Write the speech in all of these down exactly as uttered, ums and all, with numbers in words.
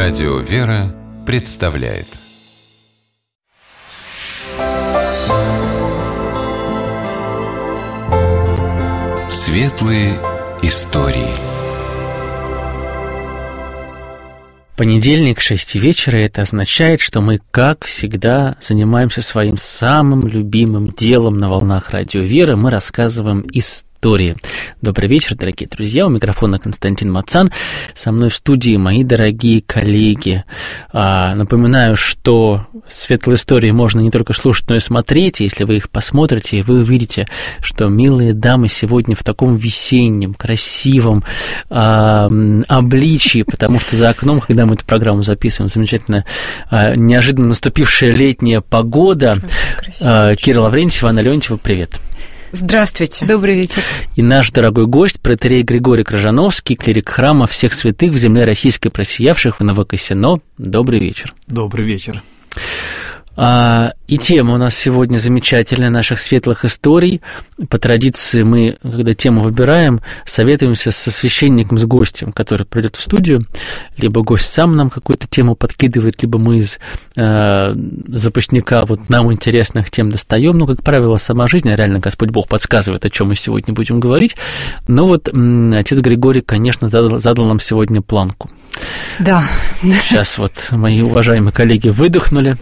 Радио «Вера» представляет Светлые истории. Понедельник, шесть вечера, это означает, что мы, как всегда, занимаемся своим самым любимым делом на волнах Радио «Вера». Мы рассказываем истории. Добрый вечер, дорогие друзья. У микрофона Константин Мацан. Со мной в студии мои дорогие коллеги. А, напоминаю, что светлые истории можно не только слушать, но и смотреть. Если вы их посмотрите, вы увидите, что милые дамы сегодня в таком весеннем, красивом а, обличии, потому что за окном, когда мы эту программу записываем, замечательная, а, неожиданно наступившая летняя погода. А, Кира Лаврентьева, Анна Леонтьева, привет. Здравствуйте. Добрый вечер. И наш дорогой гость, протоиерей Григорий Крыжановский, клирик храма всех святых в земле российской просиявших в Новокосино. Добрый вечер. Добрый вечер. А, и тема у нас сегодня замечательная, наших светлых историй. По традиции мы, когда тему выбираем, советуемся со священником, с гостем, который придет в студию. Либо гость сам нам какую-то тему подкидывает, либо мы из э, запасника вот нам интересных тем достаем. Ну, как правило, сама жизнь, а реально Господь Бог подсказывает, о чем мы сегодня будем говорить. Но вот м, отец Григорий, конечно, задал, задал нам сегодня планку. Да. Сейчас вот мои уважаемые коллеги выдохнули.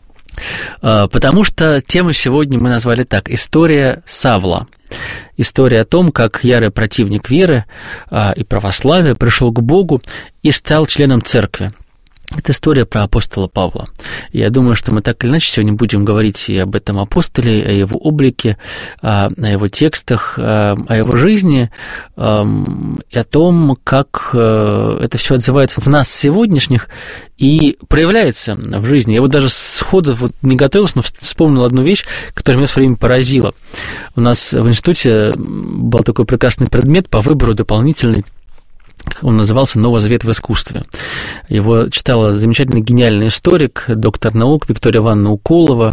Потому что тему сегодня мы назвали так: «История Савла». История о том, как ярый противник веры и православия пришел к Богу и стал членом церкви. Это история про апостола Павла. Я думаю, что мы так или иначе сегодня будем говорить и об этом апостоле, о его облике, о его текстах, о его жизни, и о том, как это все отзывается в нас сегодняшних и проявляется в жизни. Я вот даже сходу вот не готовился, но вспомнил одну вещь, которая меня в свое время поразила. У нас в институте был такой прекрасный предмет по выбору дополнительный. Он назывался «Новый завет в искусстве». Его читала замечательный гениальный историк, доктор наук Виктория Ивановна Уколова,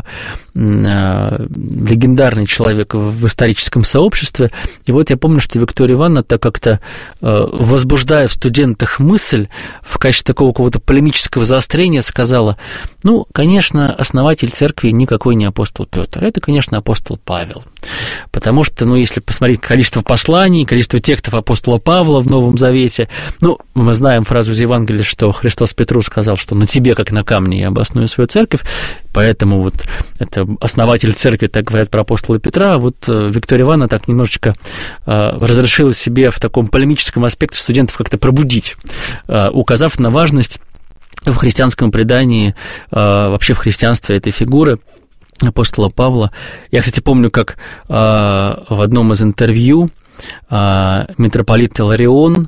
легендарный человек в историческом сообществе. И вот я помню, что Виктория Ивановна, так как-то возбуждая в студентах мысль в качестве такого какого-то полемического заострения, сказала: ну, конечно, основатель церкви никакой не апостол Петр, это, конечно, апостол Павел. Потому что, ну, если посмотреть количество посланий, количество текстов апостола Павла в Новом Завете, ну, мы знаем фразу из Евангелия, что Христос Петру сказал, что на тебе, как на камне, я обосную свою церковь, поэтому вот это основатель церкви, так говорят про апостола Петра, а вот Виктория Ивановна так немножечко э, разрешила себе в таком полемическом аспекте студентов как-то пробудить, э, указав на важность в христианском предании, э, вообще в христианстве этой фигуры апостола Павла. Я, кстати, помню, как э, в одном из интервью э, митрополит Иларион э,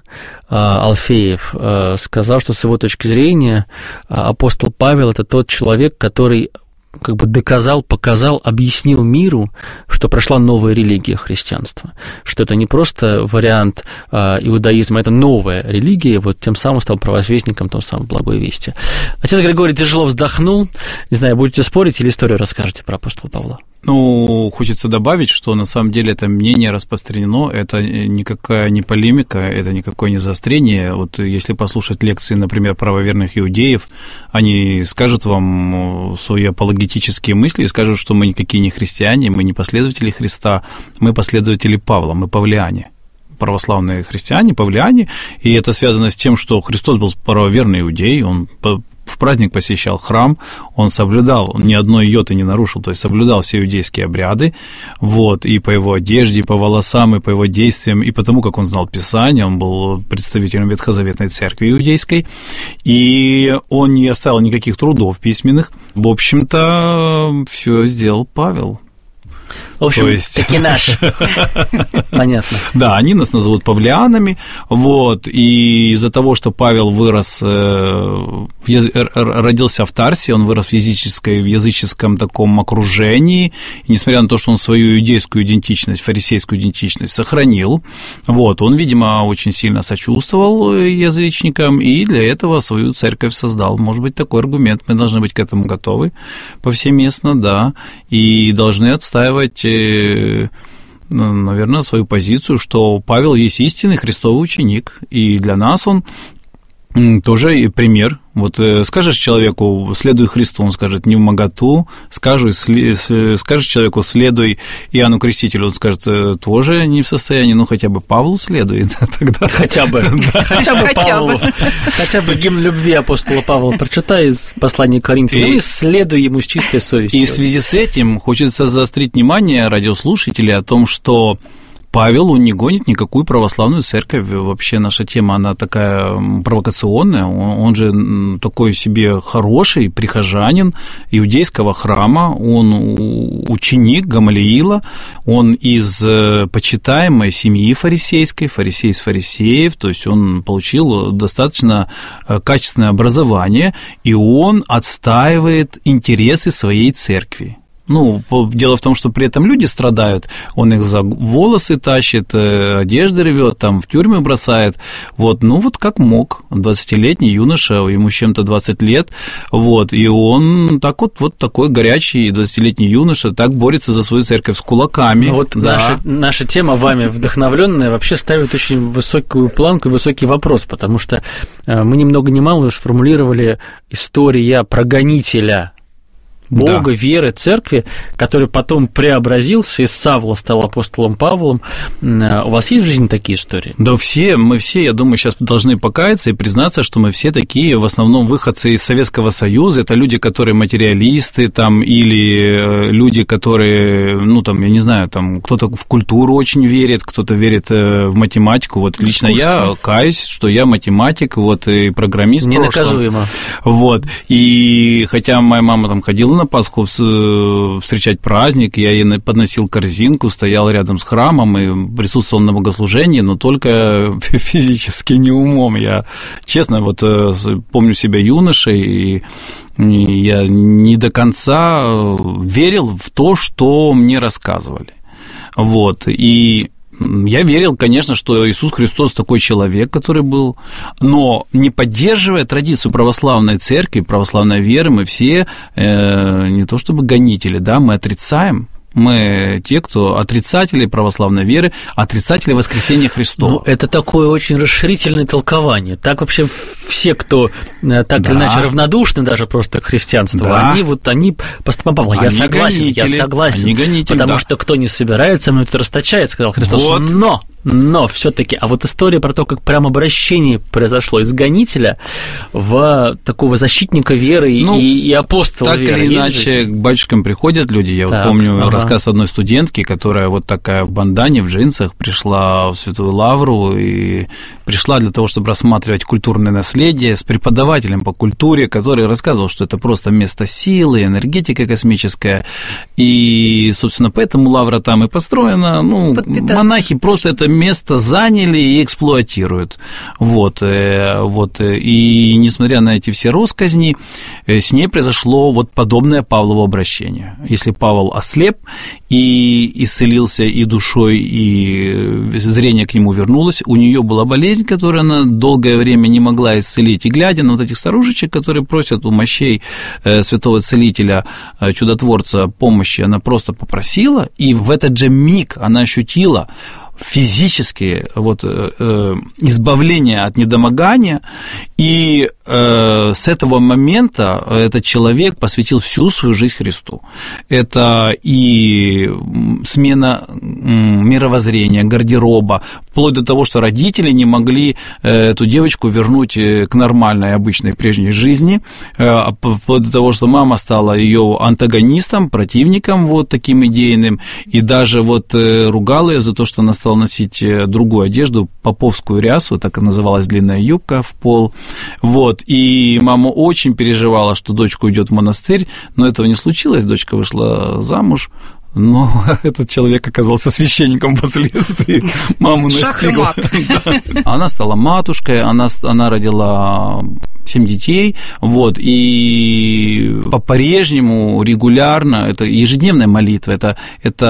Алфеев э, сказал, что с его точки зрения э, апостол Павел – это тот человек, который как бы доказал, показал, объяснил миру, что прошла новая религия христианства, что это не просто вариант э, иудаизма, это новая религия, вот тем самым стал провозвестником той самой благой вести. Отец Григорий тяжело вздохнул, не знаю, будете спорить или историю расскажете про апостола Павла? Ну, хочется добавить, что на самом деле это мнение распространено, это никакая не полемика, это никакое не заострение. Вот если послушать лекции, например, правоверных иудеев, они скажут вам свои апологетические мысли и скажут, что мы никакие не христиане, мы не последователи Христа, мы последователи Павла, мы павлиане. Православные христиане, павлиане, и это связано с тем, что Христос был правоверный иудей, он в праздник посещал храм, он соблюдал, он ни одной йоты не нарушил, то есть соблюдал все иудейские обряды, вот, и по его одежде, и по волосам, и по его действиям, и потому, как он знал Писание, он был представителем Ветхозаветной церкви иудейской, и он не оставил никаких трудов письменных, в общем-то, все сделал Павел. В общем, есть... таки наш. Понятно. Да, они нас назовут павлианами, вот, и из-за того, что Павел вырос, родился в Тарсе, он вырос в языческой, в языческом таком окружении, и несмотря на то, что он свою иудейскую идентичность, фарисейскую идентичность сохранил, вот, он, видимо, очень сильно сочувствовал язычникам, и для этого свою церковь создал. Может быть, такой аргумент, мы должны быть к этому готовы повсеместно, да, и должны отстаивать, наверное, свою позицию, что Павел есть истинный Христовый ученик, и для нас он Тоже и пример. Вот скажешь человеку, следуй Христу, он скажет, не в моготу. Скажешь, скажешь человеку, следуй Иоанну Крестителю, он скажет, тоже не в состоянии, ну, хотя бы Павлу следуй. Тогда... Хотя бы, хотя бы Павлу. Хотя бы гимн любви апостола Павла прочитай из послания к Коринфянам и следуй ему с чистой совестью. И в связи с этим хочется заострить внимание радиослушателей о том, что Павел, он не гонит никакую православную церковь. Вообще наша тема, она такая провокационная. Он же такой себе хороший прихожанин иудейского храма. Он ученик Гамалиила. Он из почитаемой семьи фарисейской, фарисей из фарисеев. То есть он получил достаточно качественное образование, и он отстаивает интересы своей церкви. Ну, дело в том, что при этом люди страдают, он их за волосы тащит, одежды рвет, там, в тюрьмы бросает, вот, ну, вот как мог, двадцатилетний юноша, ему с чем-то двадцать лет, вот, и он так вот, вот такой горячий двадцатилетний юноша, так борется за свою церковь с кулаками. Ну, вот да. наша, наша тема, вами вдохновленная, вообще ставит очень высокую планку и высокий вопрос, потому что мы ни много ни мало сформулировали история прогонителя Бога, да. веры, церкви, который потом преобразился, из Савла стал апостолом Павлом. У вас есть в жизни такие истории? Да все, мы все, я думаю, сейчас должны покаяться и признаться, что мы все такие, в основном, выходцы из Советского Союза. Это люди, которые материалисты, там, или люди, которые, ну, там, я не знаю, там, кто-то в культуру очень верит, кто-то верит в математику. Вот лично Искусство. Я каюсь, что я математик, вот, и программист. Ненаказуемо. Вот, и хотя моя мама там ходила на Пасху встречать праздник, я ей подносил корзинку, стоял рядом с храмом и присутствовал на богослужении, но только физически, не умом. Я, честно, вот помню себя юношей, и я не до конца верил в то, что мне рассказывали. Вот, и я верил, конечно, что Иисус Христос такой человек, который был, но не поддерживая традицию православной церкви, православной веры, мы все э, не то чтобы гонители, да, мы отрицаем. Мы те, кто отрицатели православной веры, отрицатели воскресения Христова. Ну, это такое очень расширительное толкование. Так вообще все, кто так да. или иначе равнодушны даже просто к христианству, да. они вот, они по стопам Павла. Я согласен, гонители. я согласен. Они гонители, потому да. что кто не собирается, ему это расточает, сказал Христос. Вот. Но, но все-таки, а вот история про то, как прямо обращение произошло из гонителя в такого защитника веры ну, и, и апостола так веры. Так или иначе, к батюшкам приходят люди. Я так, вот помню ага. рассказ одной студентки, которая вот такая в бандане, в джинсах, пришла в Святую Лавру и пришла для того, чтобы рассматривать культурное наследие с преподавателем по культуре, который рассказывал, что это просто место силы, энергетика космическая. И, собственно, поэтому Лавра там и построена. Ну, монахи просто это место заняли и эксплуатируют. Вот, вот. И несмотря на эти все россказни, с ней произошло вот подобное Павлово обращение. Если Павел ослеп и исцелился и душой, и зрение к нему вернулось, у нее была болезнь, которую она долгое время не могла исцелить. И глядя на вот этих старушечек, которые просят у мощей святого целителя, чудотворца помощи, она просто попросила, и в этот же миг она ощутила физически вот, э, избавление от недомогания, и э, с этого момента этот человек посвятил всю свою жизнь Христу. Это и смена мировоззрения, гардероба, вплоть до того, что родители не могли эту девочку вернуть к нормальной, обычной, прежней жизни, вплоть до того, что мама стала ее антагонистом, противником вот таким идейным, и даже вот ругала ее за то, что она стала носить другую одежду, поповскую рясу, так и называлась длинная юбка в пол, вот, и мама очень переживала, что дочка уйдет в монастырь, но этого не случилось, дочка вышла замуж, но этот человек оказался священником впоследствии, маму настигла. Она стала матушкой, она, она родила семь детей, вот, и по-прежнему регулярно, это ежедневная молитва, это,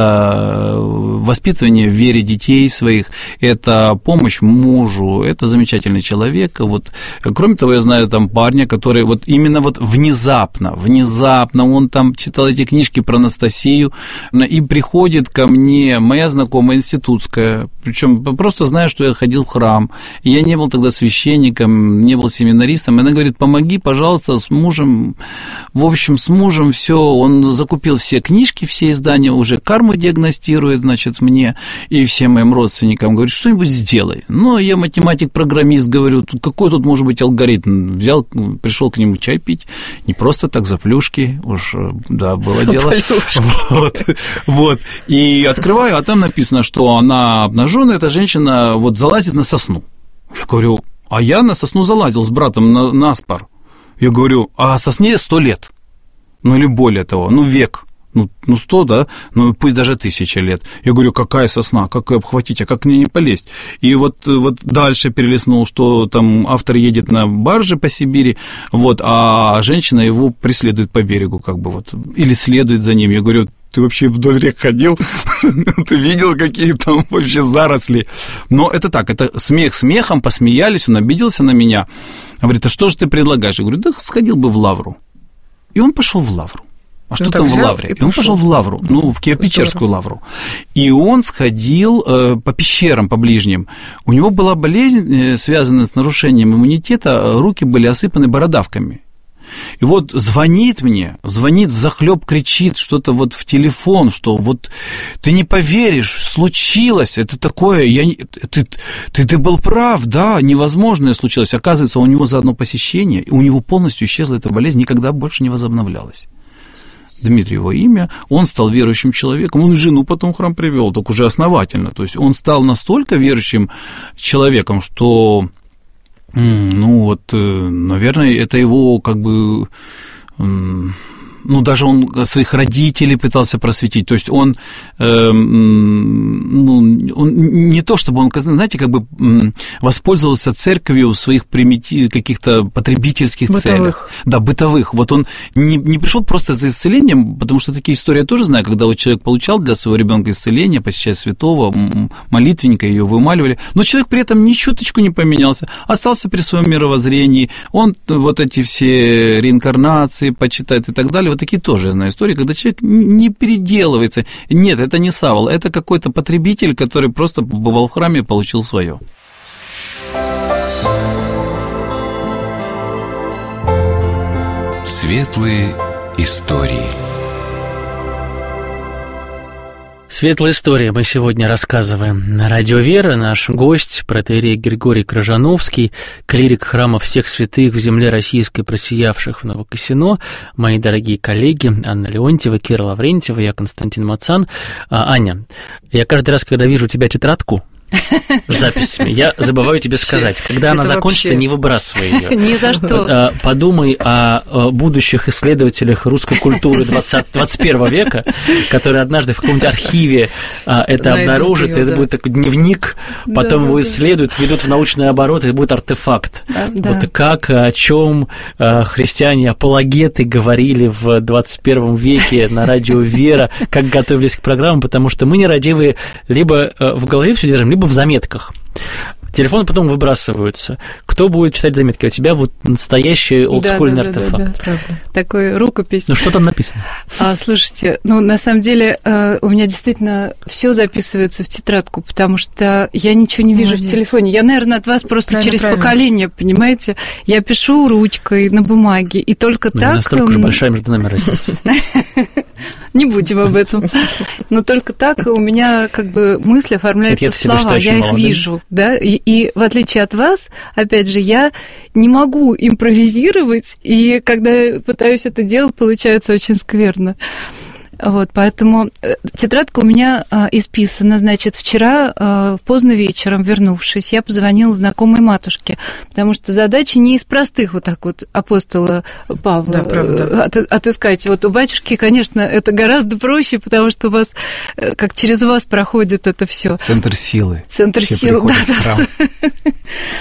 это воспитывание в вере детей своих, это помощь мужу, это замечательный человек, вот. Кроме того, я знаю там парня, который вот именно вот внезапно, внезапно он там читал эти книжки про Анастасию, и приходит ко мне моя знакомая институтская, причем просто зная, что я ходил в храм, и я не был тогда священником, не был семинаристом, она говорит, помоги, пожалуйста, с мужем, в общем, с мужем все, он закупил все книжки, все издания, уже карму диагностирует, значит, мне и всем моим родственникам, говорит, что-нибудь сделай. Ну, я математик-программист, говорю, какой тут может быть алгоритм? Взял, пришел к нему чай пить, не просто так, за плюшки, уж, да, было за дело. Вот, вот, и открываю, а там написано, что она обнаженная, эта женщина вот залазит на сосну. Я говорю, а я на сосну залазил с братом на, на спор. Я говорю, а сосне сто лет, ну или более того, ну век, ну, ну сто, да, ну пусть даже тысяча лет. Я говорю, какая сосна, как ее обхватить, а как к ней не полезть? И вот, вот дальше перелистнул, что там автор едет на барже по Сибири, вот, а женщина его преследует по берегу, как бы вот, или следует за ним. Я говорю, ты вообще вдоль рек ходил? Ты видел, какие там вообще заросли? Но это так, это смех смехом, посмеялись, он обиделся на меня. Говорит, а что же ты предлагаешь? Я говорю, да сходил бы в Лавру. И он пошел в Лавру. А что там в Лавре? И, и он пошел в Лавру, ну, в Киево-Печерскую Лавру. И он сходил э, по пещерам, по ближним. У него была болезнь, э, связанная с нарушением иммунитета, руки были осыпаны бородавками. И вот звонит мне, звонит взахлёб, кричит что-то вот в телефон, что вот ты не поверишь, случилось, это такое, я не, ты, ты, ты был прав, да, невозможное случилось. Оказывается, у него за одно посещение, и у него полностью исчезла эта болезнь, никогда больше не возобновлялась. Дмитрий его имя, он стал верующим человеком, он жену потом в храм привел, так уже основательно, то есть он стал настолько верующим человеком, что... Ну, вот, наверное, это его как бы... Ну, даже он своих родителей пытался просветить, то есть он, э, ну, он не то чтобы он, знаете, как бы воспользовался церковью в своих примитив, каких-то потребительских бытовых. целях. Да, бытовых. Вот он не, не пришел просто за исцелением, потому что такие истории я тоже знаю, когда вот человек получал для своего ребенка исцеление, посещая святого, молитвенника, ее вымаливали, но человек при этом ни чуточку не поменялся, остался при своем мировоззрении, он вот эти все реинкарнации почитает и так далее. Вот такие тоже, я знаю, истории, когда человек не переделывается. Нет, это не Савол, это какой-то потребитель, который просто побывал в храме и получил свое. Светлые истории. Светлая история мы сегодня рассказываем на Радио Вера. Наш гость, протоиерей Григорий Крыжановский, клирик храма всех святых в земле российской, просиявших в Новокосино. Мои дорогие коллеги Анна Леонтьева, Кира Лаврентьева, я Константин Мацан. А, Аня, я каждый раз, когда вижу у тебя тетрадку с записями, я забываю тебе сказать, когда она закончится, не выбрасывай ее. Ни за что. Подумай о будущих исследователях русской культуры двадцатого, двадцать первого века, которые однажды в каком-нибудь архиве это обнаружат, и это будет такой дневник, потом его исследуют, ведут в научный оборот, и будет артефакт. Вот как, о чем христиане-апологеты говорили в двадцать первом веке на Радио Вера, как готовились к программам, потому что мы нерадивые либо в голове все держим, либо в заметках. Телефоны потом выбрасываются. Кто будет читать заметки? У тебя вот настоящий олдскульный да, да, артефакт. Да, да, да, правда. Такой рукопись. Ну, что там написано? А, слушайте, ну, на самом деле, у меня действительно все записывается в тетрадку, потому что я ничего не вижу Молодец. в телефоне. Я, наверное, от вас просто правильно, через правильно. поколение, понимаете? Я пишу ручкой на бумаге, и только ну, так... Настолько же большая между нами разница. Не будем об этом. Но только так у меня как бы мысли оформляются в слова, я их вижу, да, и, и в отличие от вас, опять же, я не могу импровизировать, и когда пытаюсь это делать, получается очень скверно. Вот, поэтому тетрадка у меня а, исписана. Значит, вчера а, поздно вечером, вернувшись, я позвонила знакомой матушке, потому что задача не из простых вот так вот апостола Павла да, правда. От, отыскать. Вот у батюшки, конечно, это гораздо проще, потому что у вас, как через вас проходит это все. Центр силы. Центр силы, да-да.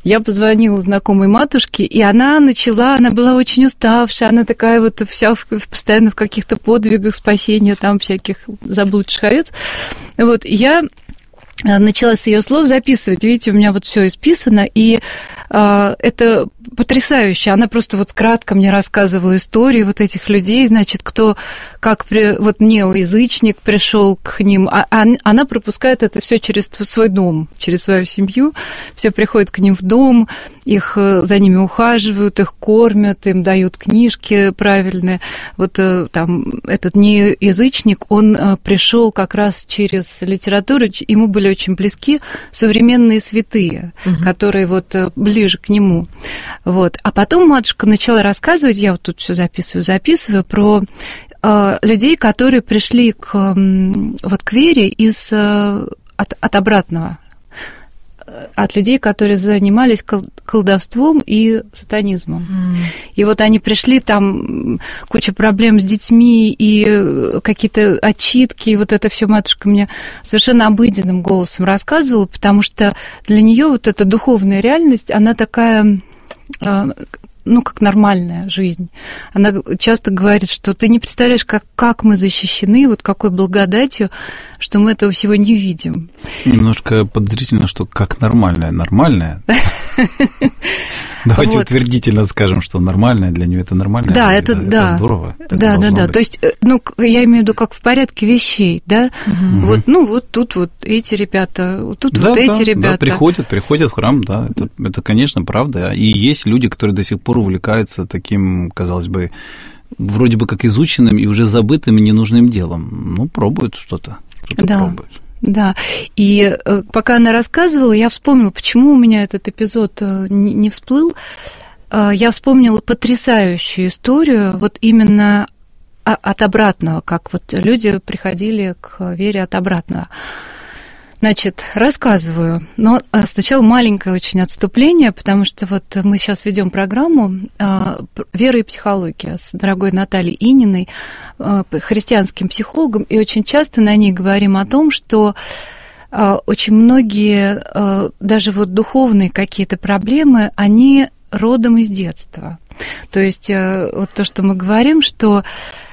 я позвонила знакомой матушке, и она начала, она была очень уставшая, она такая вот вся в, постоянно в каких-то подвигах спасения там всяких заблудших овец. Вот, я начала с ее слов записывать. Видите, у меня вот все исписано, и э, это потрясающе. Она просто вот кратко мне рассказывала истории вот этих людей, значит, кто, как при, вот неоязычник пришел к ним, а, а она пропускает это все через свой дом, через свою семью, все приходят к ним в дом, их за ними ухаживают, их кормят, им дают книжки правильные. Вот там этот неязычник, он пришел как раз через литературу, ему были очень близки современные святые, угу. которые вот ближе к нему. Вот. А потом матушка начала рассказывать, я вот тут все записываю, записываю, про э, людей, которые пришли к, э, вот, к вере из, э, от, от обратного, от людей, которые занимались колдовством и сатанизмом. Mm. И вот они пришли, там куча проблем с детьми и какие-то отчитки, и вот это все матушка мне совершенно обыденным голосом рассказывала, потому что для нее вот эта духовная реальность, она такая, ну, как нормальная жизнь. Она часто говорит, что ты не представляешь, как, как мы защищены, вот какой благодатью, что мы этого всего не видим. Немножко подозрительно, что как нормальная. Нормальная? Давайте вот утвердительно скажем, что нормальное для нее это нормально. Да, это, это, да. это здорово. Это да, да, да. быть. То есть, ну, я имею в виду, как в порядке вещей, да. Угу. Вот, ну, вот тут вот эти ребята, вот тут да, вот да, эти ребята. Да, приходят, приходят в храм, да. Это, это, конечно, правда. И есть люди, которые до сих пор увлекаются таким, казалось бы, вроде бы как изученным и уже забытым и ненужным делом. Ну, пробуют что-то. Что-то да. пробуют. Да, и пока она рассказывала, я вспомнила, почему у меня этот эпизод не всплыл. Я вспомнила потрясающую историю, вот именно от обратного, как вот люди приходили к вере от обратного. Значит, рассказываю, но сначала маленькое очень отступление, потому что вот мы сейчас ведем программу «Вера и психология» с дорогой Натальей Ининой, христианским психологом, и очень часто на ней говорим о том, что очень многие, даже вот духовные какие-то проблемы, они родом из детства. То есть вот то, что мы говорим, что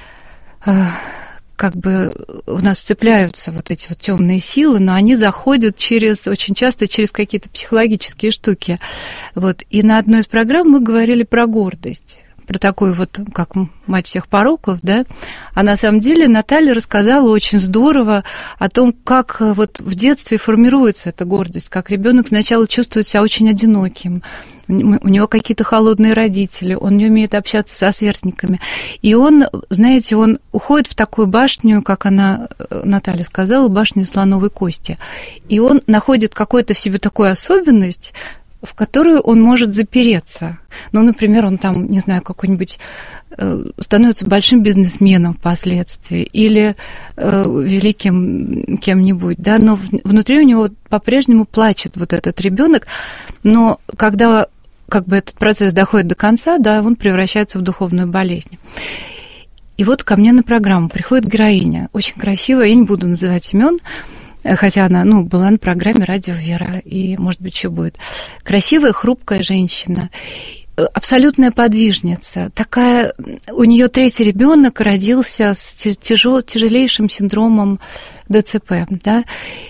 как бы у нас цепляются вот эти вот темные силы, но они заходят через, очень часто через какие-то психологические штуки. Вот. И на одной из программ мы говорили про гордость, про такую вот, как мать всех пороков, да. А на самом деле Наталья рассказала очень здорово о том, как вот в детстве формируется эта гордость, как ребенок сначала чувствует себя очень одиноким, у него какие-то холодные родители, он не умеет общаться со сверстниками. И он, знаете, он уходит в такую башню, как она, Наталья сказала, башню слоновой кости. И он находит какую-то в себе такую особенность, в которую он может запереться. Ну, например, он там, не знаю, какой-нибудь становится большим бизнесменом впоследствии или э, великим кем-нибудь, да, но внутри у него по-прежнему плачет вот этот ребенок, но когда как бы этот процесс доходит до конца, да, он превращается в духовную болезнь. И вот ко мне на программу приходит героиня, очень красивая, я не буду называть имен, хотя она, ну, была на программе «Радио Вера», и, может быть, еще будет. Красивая, хрупкая женщина, абсолютная подвижница, такая, у нее третий ребенок родился с тяжел, тяжелейшим синдромом ДЦП, да,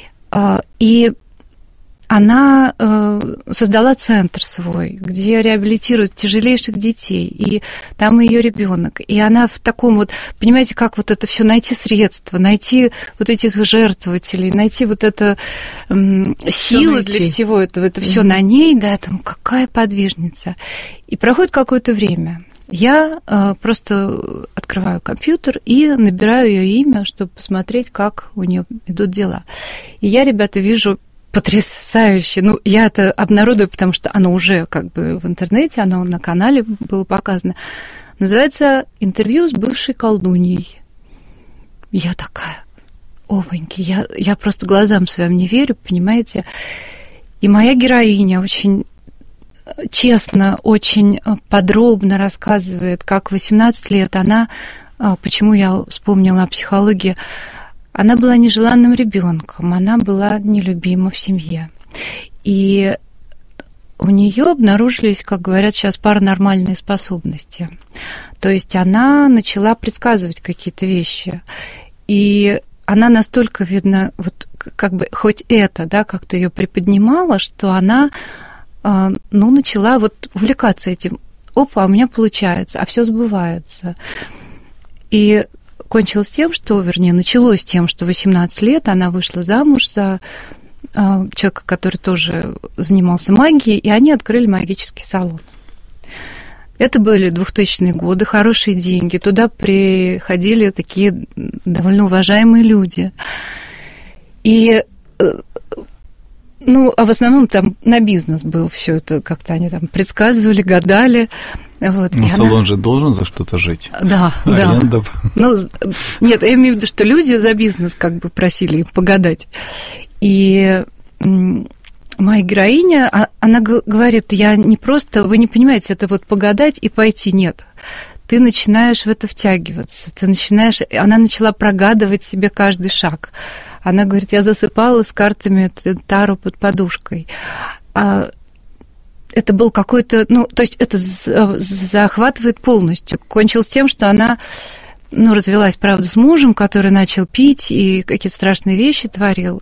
и она создала центр свой, где реабилитируют тяжелейших детей, и там ее ребенок. И она в таком вот, понимаете, как вот это все найти средства, найти вот этих жертвователей, найти вот это силы для всего этого, это все mm-hmm. на ней, да, я думаю, какая подвижница. И проходит какое-то время. Я просто открываю компьютер и набираю ее имя, чтобы посмотреть, как у нее идут дела. И я, ребята, вижу потрясающе. Ну, я это обнародую, потому что оно уже как бы в интернете, оно на канале было показано. Называется «Интервью с бывшей колдуньей». Я такая, опаньки, я, я просто глазам своим не верю, понимаете? И моя героиня очень честно, очень подробно рассказывает, как в восемнадцать лет она, почему я вспомнила о психологии, она была нежеланным ребенком, она была нелюбима в семье. И у нее обнаружились, как говорят сейчас, паранормальные способности. То есть она начала предсказывать какие-то вещи. И она настолько, видно, вот как бы хоть это, да, как-то ее приподнимала, что она, ну, начала вот увлекаться этим. Опа, у меня получается, а все сбывается. И кончилось тем, что, вернее, началось тем, что в восемнадцать лет она вышла замуж за человека, который тоже занимался магией, и они открыли магический салон. Это были двухтысячные годы, хорошие деньги. Туда приходили такие довольно уважаемые люди. И, ну, а в основном там на бизнес был все это, как-то они там предсказывали, гадали. Вот. Ну, салон она... же должен за что-то жить. Да, Аренда. Да. Ну, нет, я имею в виду, что люди за бизнес как бы просили им погадать. И моя героиня, она говорит, я не просто, вы не понимаете, это вот погадать и пойти, нет. Ты начинаешь в это втягиваться, ты начинаешь, она начала прогадывать себе каждый шаг. Она говорит, я засыпала с картами Таро под подушкой. Это был какой-то, ну, то есть это захватывает полностью. Кончилось тем, что она, ну, развелась, правда, с мужем, который начал пить и какие-то страшные вещи творил.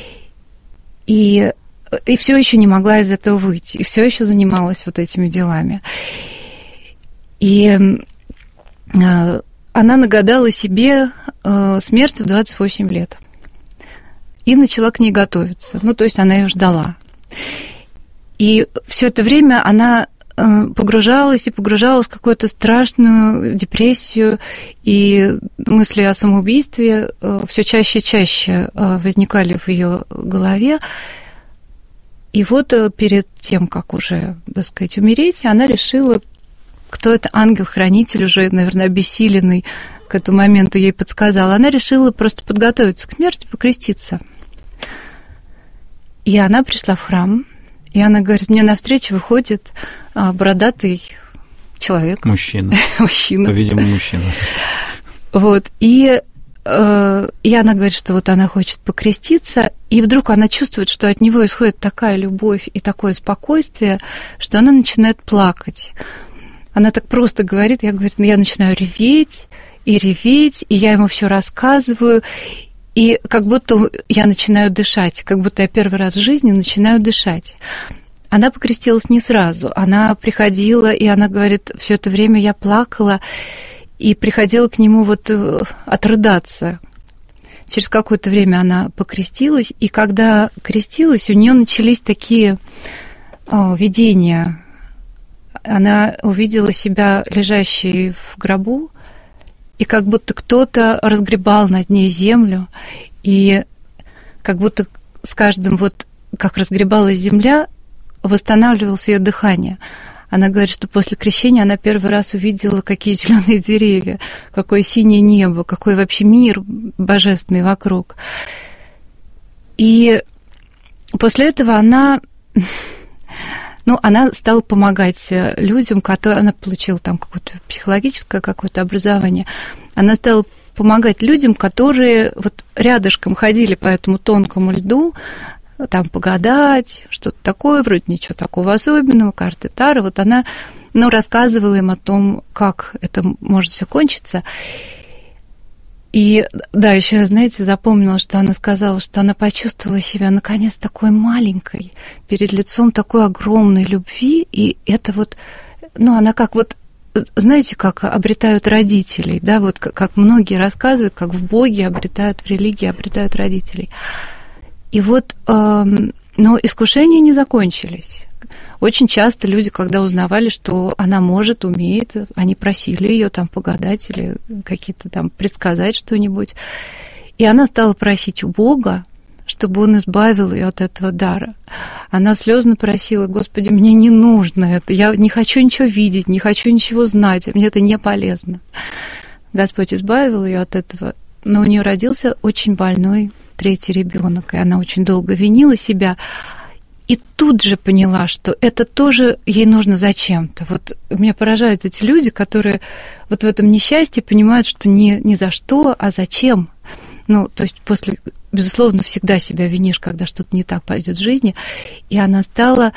И, и все еще не могла из этого выйти, и все еще занималась вот этими делами. И э, она нагадала себе э, смерть в двадцать восемь лет и начала к ней готовиться. Ну, то есть она ее ждала. И все это время она э, погружалась и погружалась в какую-то страшную депрессию, и мысли о самоубийстве э, все чаще и чаще э, возникали в ее голове. И вот э, перед тем, как уже, так сказать, умереть, она решила, кто это ангел-хранитель, уже, наверное, обессиленный к этому моменту ей подсказал, она решила просто подготовиться к смерти, покреститься. И она пришла в храм, и она говорит, мне навстречу выходит а, бородатый человек. Мужчина. Мужчина. По-видимому, мужчина. Вот, и, э, и она говорит, что вот она хочет покреститься, и вдруг она чувствует, что от него исходит такая любовь и такое спокойствие, что она начинает плакать. Она так просто говорит, я, говорит, я начинаю реветь и реветь, и я ему все рассказываю, и как будто я начинаю дышать, как будто я первый раз в жизни начинаю дышать. Она покрестилась не сразу, она приходила, и она говорит, все это время я плакала, и приходила к нему вот отрыдаться. Через какое-то время она покрестилась, и когда крестилась, у нее начались такие о, видения. Она увидела себя лежащей в гробу, и как будто кто-то разгребал над ней землю, и как будто с каждым, вот как разгребалась земля, восстанавливалось ее дыхание. Она говорит, что после крещения она первый раз увидела, какие зеленые деревья, какое синее небо, какой вообще мир божественный вокруг. И после этого она... Ну, она стала помогать людям, которые... Она получила там какое-то психологическое какое-то образование. Она стала помогать людям, которые вот рядышком ходили по этому тонкому льду, там погадать, что-то такое, вроде ничего такого особенного, карты Таро. Вот она, ну, рассказывала им о том, как это может все кончиться. И да, еще я, знаете, запомнила, что она сказала, что она почувствовала себя наконец такой маленькой, перед лицом такой огромной любви, и это вот, ну, она как вот, знаете, как обретают родителей, да, вот как многие рассказывают, как в Боге обретают, в религии обретают родителей. И вот, э, но искушения не закончились. Очень часто люди, когда узнавали, что она может, умеет, они просили ее там погадать или какие-то там предсказать что-нибудь. И она стала просить у Бога, чтобы он избавил ее от этого дара. Она слезно просила: Господи, мне не нужно это, я не хочу ничего видеть, не хочу ничего знать, мне это не полезно. Господь избавил ее от этого, но у нее родился очень больной третий ребенок, и она очень долго винила себя. И тут же поняла, что это тоже ей нужно зачем-то. Вот меня поражают эти люди, которые вот в этом несчастье понимают, что не, не за что, а зачем. Ну, то есть после, безусловно, всегда себя винишь, когда что-то не так пойдет в жизни. И она стала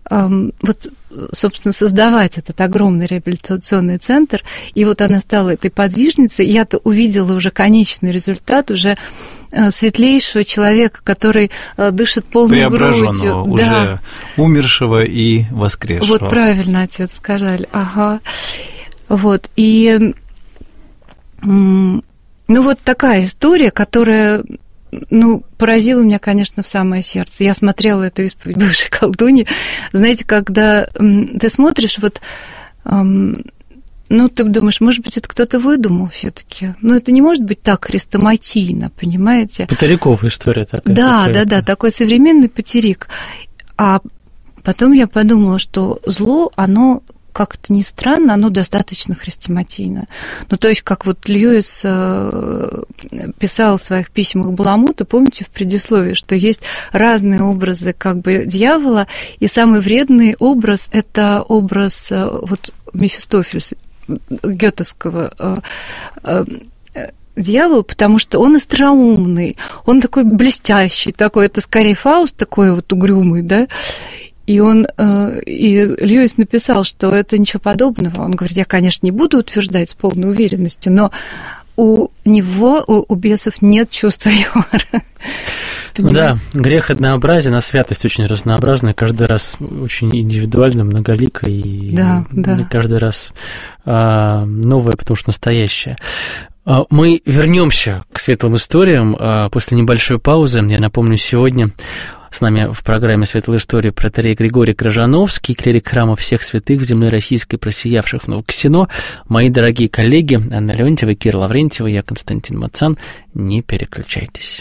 вот, собственно, создавать этот огромный реабилитационный центр. И вот она стала этой подвижницей. Я-то увидела уже конечный результат, уже светлейшего человека, который дышит полной грудью. Уже да. умершего и воскресшего. Вот правильно, отец, сказали. Ага. Вот. И, ну, вот такая история, которая... Ну, поразило меня, конечно, в самое сердце. Я смотрела эту исповедь бывшей колдуньи. Знаете, когда ты смотришь, вот, эм, ну, ты думаешь, может быть, это кто-то выдумал все-таки. Но это не может быть так хрестоматийно, понимаете? Потеряковая история такая. Да, да, да, такой современный потерик. А потом я подумала, что зло, оно... как-то ни странно, оно достаточно хрестоматийно. Ну, то есть, как вот Льюис писал в своих письмах Баламуту, помните, в предисловии, что есть разные образы как бы дьявола, и самый вредный образ – это образ вот Мефистофеля, гётовского дьявола, потому что он остроумный, он такой блестящий, такой, это скорее Фауст такой вот угрюмый, да, и он, и Льюис написал, что это ничего подобного. Он говорит, я, конечно, не буду утверждать с полной уверенностью, но у него, у, у бесов нет чувства юмора. Да, грех однообразен, а святость очень разнообразная, каждый раз очень индивидуально, многолика, и да, да. каждый раз а, новое, потому что настоящее. Мы вернемся к светлым историям после небольшой паузы. Я напомню, сегодня с нами в программе «Светлая история» протоиерей Григорий Крыжановский, клирик храма всех святых в земле российской, просиявших в Новокосино. Мои дорогие коллеги Анна Леонтьева, Кира Лаврентьева, я Константин Мацан. Не переключайтесь.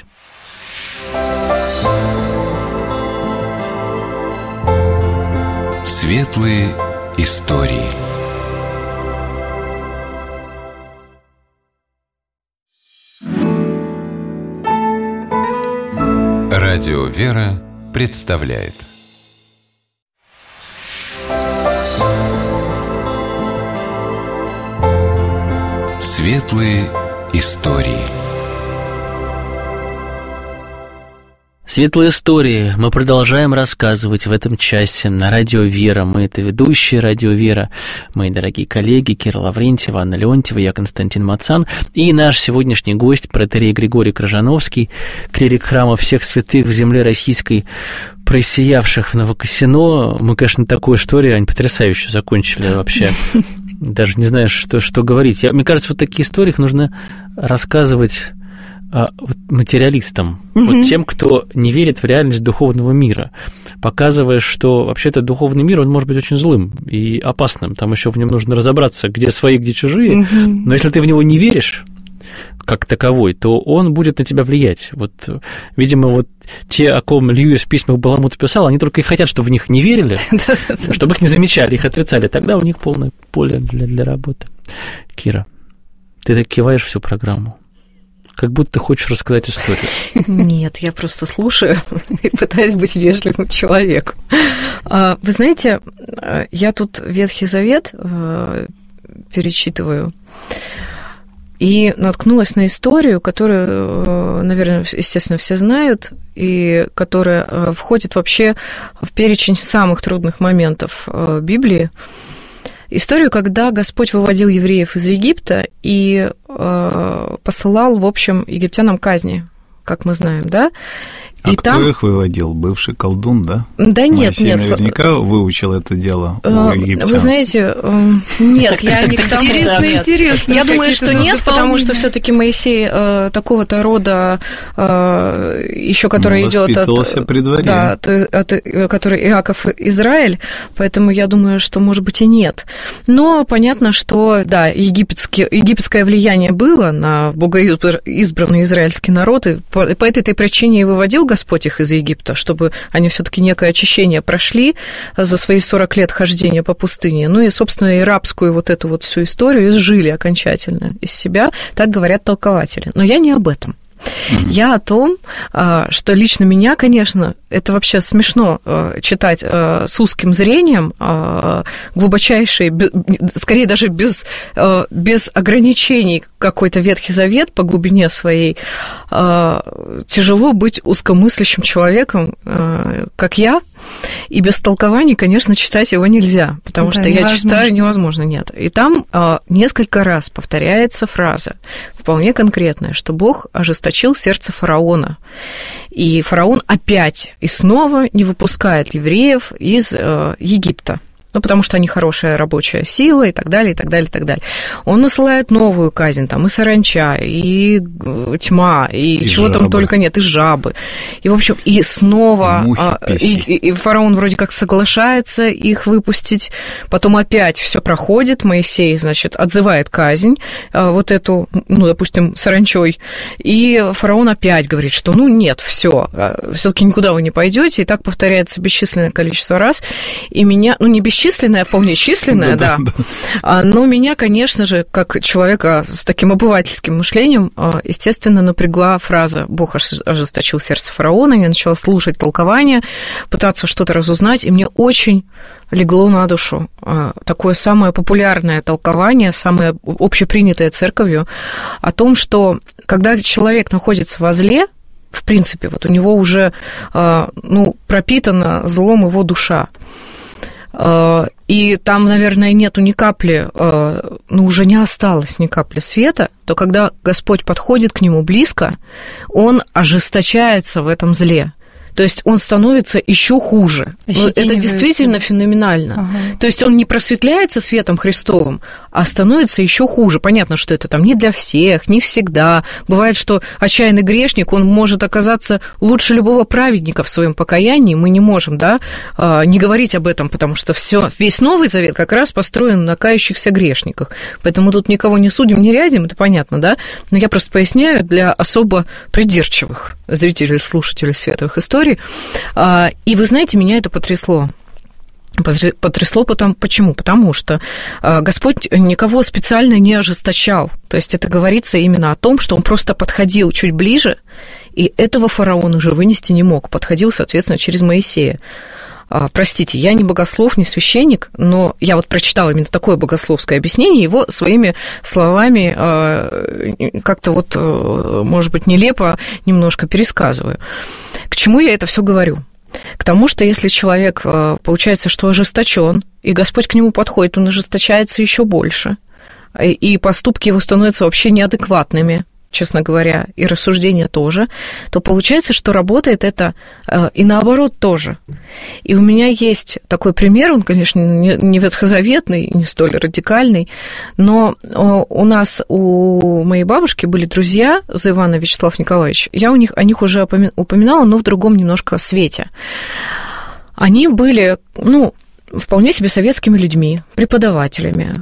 Светлые истории. Радио «Вера» представляет Светлые истории. Светлые истории мы продолжаем рассказывать в этом часе на Радио «Вера». Мы — это ведущие Радио «Вера», мои дорогие коллеги Кира Лаврентьева, Анна Леонтьева, я Константин Мацан, и наш сегодняшний гость, протоиерей Григорий Крыжановский, клирик храма всех святых в земле российской, просиявших в Новокосино. Мы, конечно, такую историю, Ань, потрясающе закончили вообще. Даже не знаю, что, что говорить. Я, мне кажется, вот такие истории нужно рассказывать материалистам, mm-hmm. вот тем, кто не верит в реальность духовного мира, показывая, что вообще-то духовный мир, он может быть очень злым и опасным, там еще в нем нужно разобраться, где свои, где чужие, mm-hmm. но если ты в него не веришь как таковой, то он будет на тебя влиять. Вот, видимо, вот те, о ком Льюис в письмах Баламуту писал, они только и хотят, чтобы в них не верили, чтобы их не замечали, их отрицали, тогда у них полное поле для, для работы. Кира, ты так киваешь всю программу. Как будто ты хочешь рассказать историю. Нет, я просто слушаю и пытаюсь быть вежливым человеком. Вы знаете, я тут Ветхий Завет перечитываю и наткнулась на историю, которую, наверное, естественно, все знают, и которая входит вообще в перечень самых трудных моментов Библии. Историю, когда Господь выводил евреев из Египта и э, посылал, в общем, египтянам казни, как мы знаем, да? А и кто там... их выводил? Бывший колдун, да? Да нет, Моисей нет. наверняка выучил это дело у египтян. Вы знаете, нет, я не к тому. Интересно, интересно. Я думаю, что нет, потому что все-таки Моисей такого-то рода, еще который идет воспитывался при дворе. Да, от который Иаков Израиль, поэтому я думаю, что, может быть, и нет. Но понятно, что, да, египетское влияние было на богоизбранный израильский народ, и по этой причине и выводил Господь их из Египта, чтобы они все-таки некое очищение прошли за свои сорок лет хождения по пустыне. Ну и, собственно, и рабскую вот эту вот всю историю изжили окончательно из себя, так говорят толкователи. Но я не об этом. Mm-hmm. Я о том, что лично меня, конечно, это вообще смешно читать с узким зрением, глубочайшие, скорее даже без, без ограничений, какой-то Ветхий Завет по глубине своей, тяжело быть узкомыслящим человеком, как я, и без толкований, конечно, читать его нельзя, потому да, что невозможно. Я читаю, невозможно, нет. И там несколько раз повторяется фраза, вполне конкретная, что Бог ожесточил сердце фараона, и фараон опять и снова не выпускает евреев из Египта. Ну, потому что они хорошая рабочая сила и так далее, и так далее, и так далее. Он насылает новую казнь, там и саранча, и тьма, и, и чего жабы. Там только нет, и жабы. И, в общем, и снова и, и, и фараон вроде как соглашается их выпустить, потом опять все проходит, Моисей, значит, отзывает казнь, вот эту, ну, допустим, саранчой, и фараон опять говорит, что, ну, нет, все, все-таки никуда вы не пойдете, и так повторяется бесчисленное количество раз, и меня, ну, не бесчисленное, численная, вполне численная, да. да. да. Но меня, конечно же, как человека с таким обывательским мышлением, естественно, напрягла фраза «Бог ожесточил сердце фараона». Я начала слушать толкования, пытаться что-то разузнать, и мне очень легло на душу такое самое популярное толкование, самое общепринятое церковью о том, что когда человек находится во зле, в принципе, вот у него уже ну, пропитана злом его душа, и там, наверное, нету ни капли, ну, уже не осталось ни капли света, то когда Господь подходит к нему близко, он ожесточается в этом зле. То есть он становится еще хуже. Это действительно феноменально. Ага. То есть он не просветляется светом Христовым, а становится еще хуже. Понятно, что это там не для всех, не всегда. Бывает, что отчаянный грешник, он может оказаться лучше любого праведника в своем покаянии. Мы не можем, да, не говорить об этом, потому что всё, весь Новый Завет как раз построен на кающихся грешниках. Поэтому тут никого не судим, не рядим, это понятно, да? Но я просто поясняю для особо придирчивых зрителей, слушателей световых историй. И вы знаете, меня это потрясло. Потрясло потом, почему? Потому что Господь никого специально не ожесточал. То есть это говорится именно о том, что он просто подходил чуть ближе, и этого фараон уже вынести не мог. Подходил, соответственно, через Моисея. Простите, я не богослов, не священник, но я вот прочитала именно такое богословское объяснение, его своими словами как-то вот, может быть, нелепо немножко пересказываю. К чему я это все говорю? К тому, что если человек, получается, что ожесточен, и Господь к нему подходит, он ожесточается еще больше, и поступки его становятся вообще неадекватными, честно говоря, и рассуждения тоже, то получается, что работает это и наоборот тоже. И у меня есть такой пример, он, конечно, не ветхозаветный, не столь радикальный, но у нас, у моей бабушки были друзья, Заивана Вячеслав Николаевич, я у них, о них уже упоминала, но в другом немножко свете. Они были, ну, вполне себе советскими людьми, преподавателями.